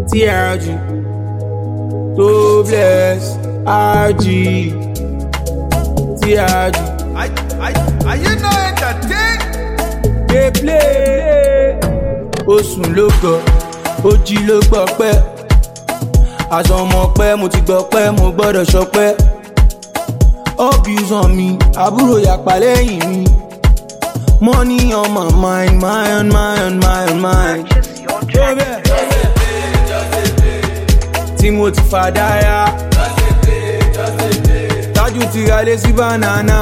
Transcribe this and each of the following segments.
TRG, Tobless, RG, TRG. Are you not entertained? They play. Oṣùn ló gbọ́, ó jí ló gbọ́ pẹ́. Aṣọ ọmọ pẹ́, mo ti gbọ́ pẹ́, mo gbọ́dọ̀ ṣọpẹ́. Abuse on me, àbúrò yàpá lẹ́yìn mi. Money on my mind, mind. Timothy Fadaya, Tájù ti ralé sí banana.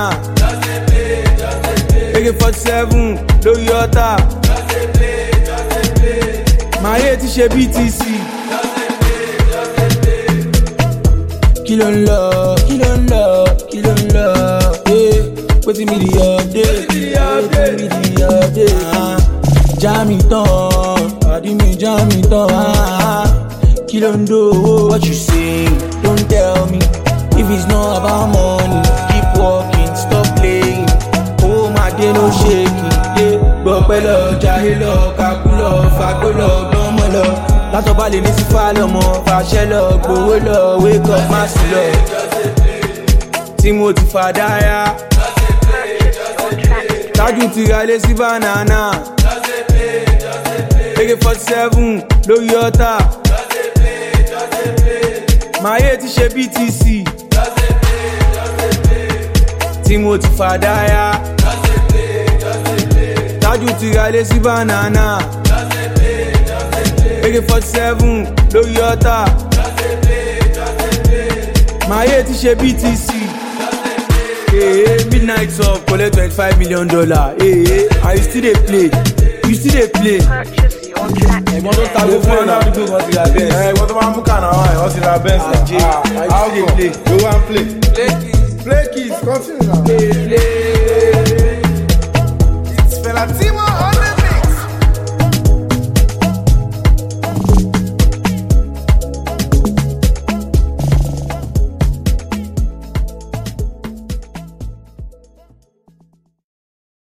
AK-47 lórí ọ̀tá. Máyé ti ṣe BTC. Kí ló ń lọ? Wetin be the update? Jam it on, pàdí mi jam it on. Kí ló ń do? What you say? Don't tell me. If it's not about money, keep walking, stop playing. Oh my day no shaking. Gbọ̀pẹ́ lọ, jayé lọ, kakú lọ, fagbó lọ, gbọ́mọ lọ. Látọ̀bá lè ní sí fálọ́mọ, fàṣẹ lọ, gbowó lọ, wake up, má sí lọ. Timothy Fadaya, Tájù ti ralé sí banana. AK-47 lórí ọ̀tá. Máyé ti ṣe BTC. Timothy Fadaya, Tájù ti ralé sí banana. AK-47 lórí ọ̀tá. Máyé ti ṣe BTC. Midnight up, collect $25 million. And you still dey play. Purchase your track. Ẹ̀gbọ́n tó ta gbogbo fún àdúgbò wọn ti ra bẹ́ẹ̀. Ẹ̀gbọ́n tó máa mú kànáà wọ́n ti ra bẹ́ẹ̀ sà. How go? You wan play? Play keys, continue now. Play. It's Fela Timo.